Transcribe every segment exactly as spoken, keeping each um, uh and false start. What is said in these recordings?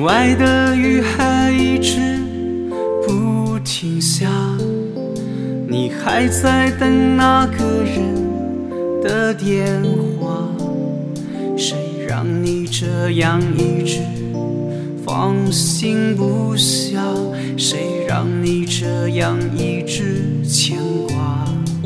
外的雨还一直不停下，你还在等那个人的电话。谁让你这样一直放心不下？谁让你这样一直牵挂？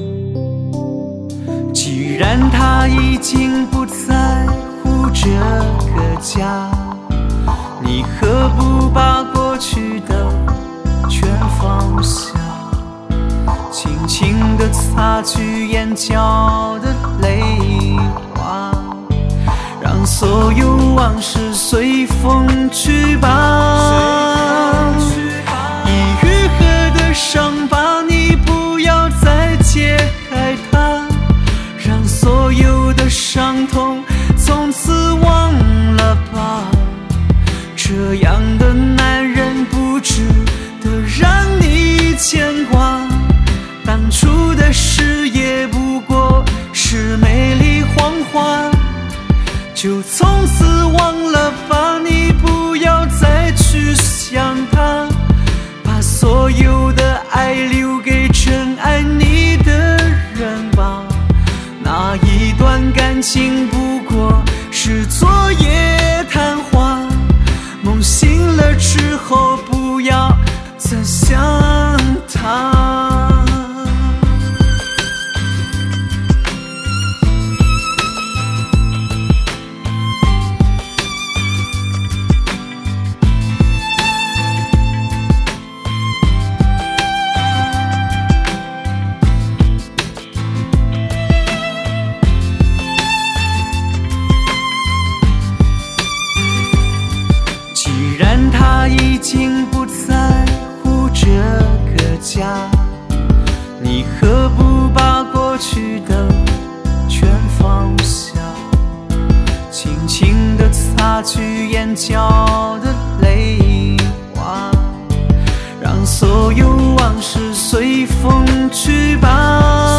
既然他已经不在乎这个家，你何不把过去的全放下，轻轻地擦去眼角的泪花，让所有往事随风去吧。已愈合的伤疤，你不要再揭开它，让所有的伤痛从此忘了吧。这样的男人不值得让你牵挂，当初的事也不过是美丽谎话，就从此忘了吧。你不要再去想他，把所有的爱留给真爱你的人吧。那一段感情不过是昨夜昙花，梦醒了之后不要再想他。他已经不在乎这个家，你何不把过去的全放下，轻轻地擦去眼角的泪花，让所有往事随风去吧。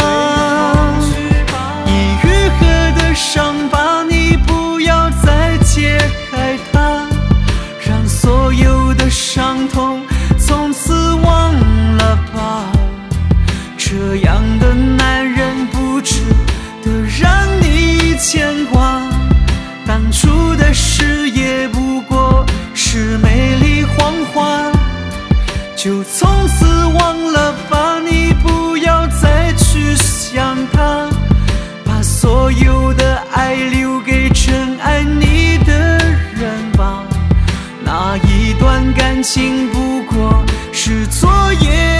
已愈合的伤疤，你不要再揭开它，让所有的伤痛从此忘了吧。这样的男人不值得让你牵挂，当初的事也不过是美丽谎话，就从此忘了吧。你不要再去想他，把所有的爱留给真爱你的人吧。那一段感情不过是昨夜